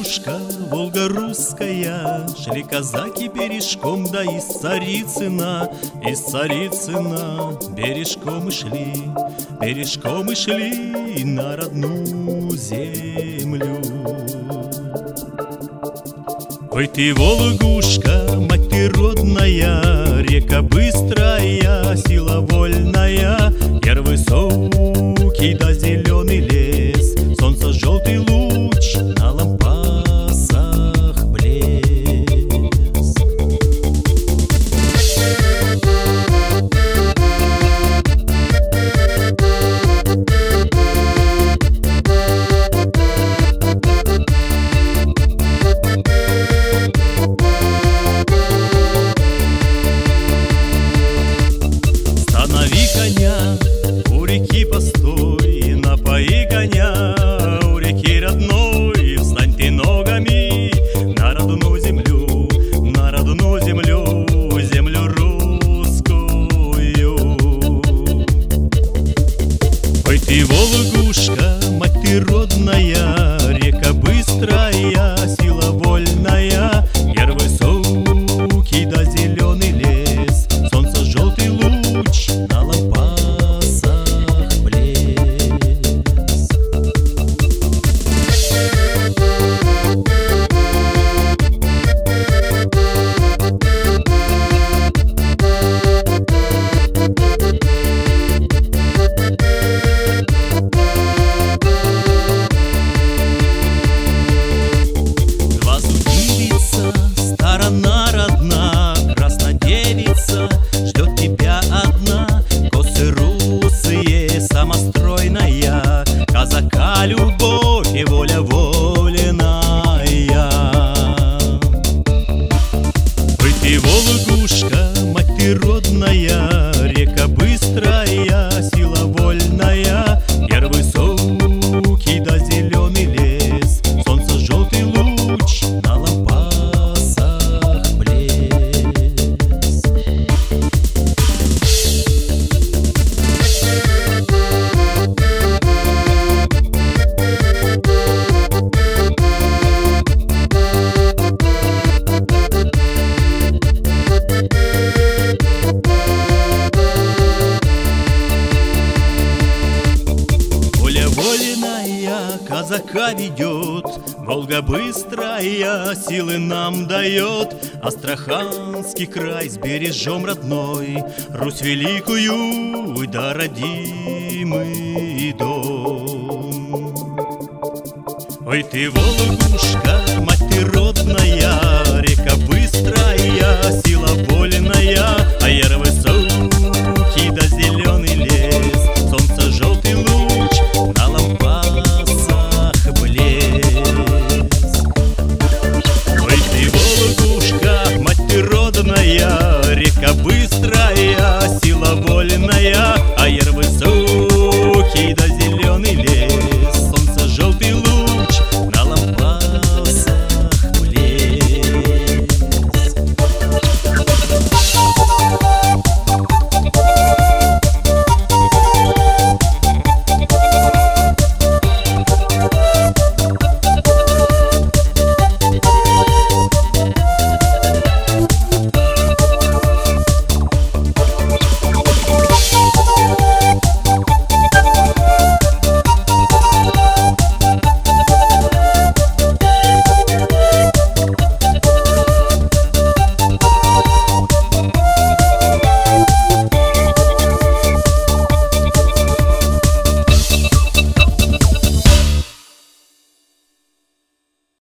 Волга-Волгушка, Волга русская, шли казаки бережком, да из Царицына бережком и шли на родную землю. Ой ты, Волгушка, мать ты родная, река быстрая, сила вольная, яр высокий да зеленый лес, солнца желтый луч на лампасах блеск. У реки постой, напои коня, у реки родной, встань ты ногами на родную землю, землю русскую. Ой ты, Волгушка, мать ты родная, река быстрая, сила вольная, яр высокий да зеленый лес, солнца желтый луч на лампасах блеск. Два судилица, сторона родна, красная девица ждет тебя одна, косы русые, самостройная, казака любовь и воля воленая. Ой ты, Волгушка, мать ты родная, река быстрая, сила вольная, яр высокий да зеленый лес, солнца желтый луч на лампасах блеск. Воля воленая казака ведет, Волга быстрая силы нам дает, Астраханский край с бережом родной, Русь великую да родимый дом. Ой ты, Волгушка, мать ты родная, река быстрая, сила